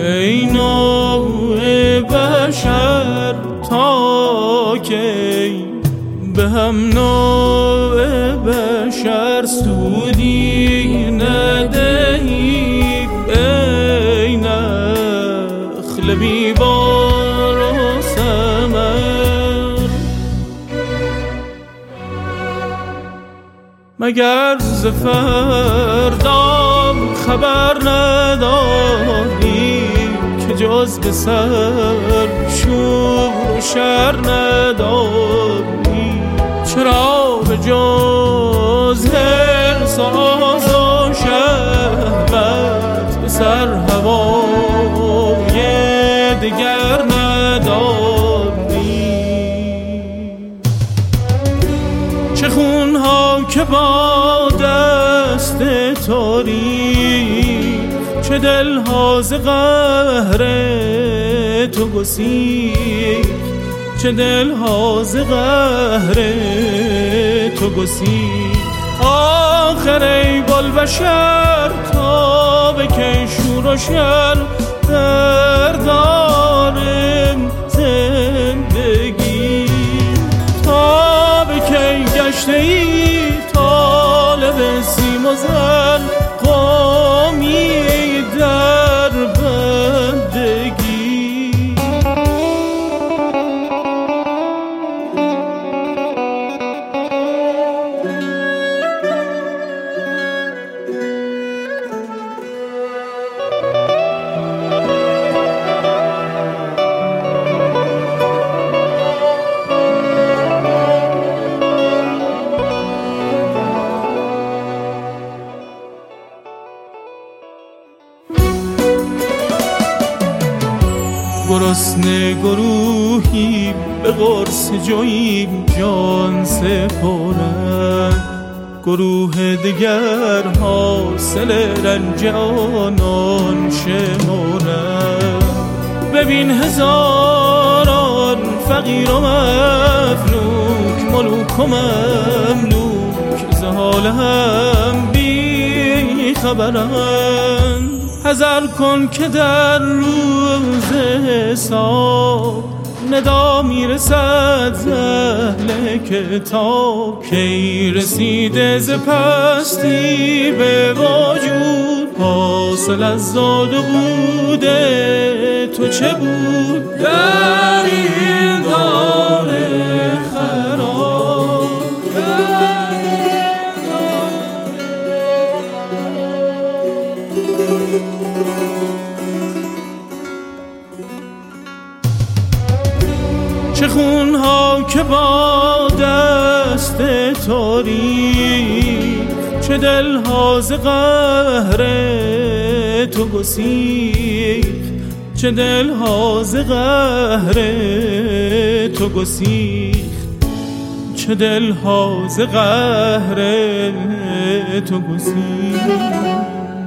ای نوع بشر تا کی به هم نوع بشر سودی ندهی ای نخل بیبار و ثمر مگر ز فردا خبر نداری که جز به سر شور و شر نداری چرا به جز حرص و آز و شهوت به سر هوای دگر نداری چه خونها که با دست تو ریخت چه دلها ز قهر تو گسیخت چه دلها ز قهر تو گسیخت آخر ای بلبشر تا به کی شور و شر در دارم زندگی تا به کی گشته ای طالب سیم و زر قومی در بندگی گرسنه گروهی به قرص جوییم جان سپارند گروه دگر حاصل رنج آنان شمارند ببین هزاران فقیر و مفلوک ملوک و مملوک ز حال هم بی خبرند حذر کن که در روز حساب ندا میرسد ز اهل کتاب کی رسیده ز پستی به وجود حاصل از زاد و بود تو چه بود در این دار خراب چه خونها که با دست تو ریخت چه دلها ز قهر تو گسیخت چه دلها ز قهر تو گسیخت چه دلها ز قهر تو گسیخت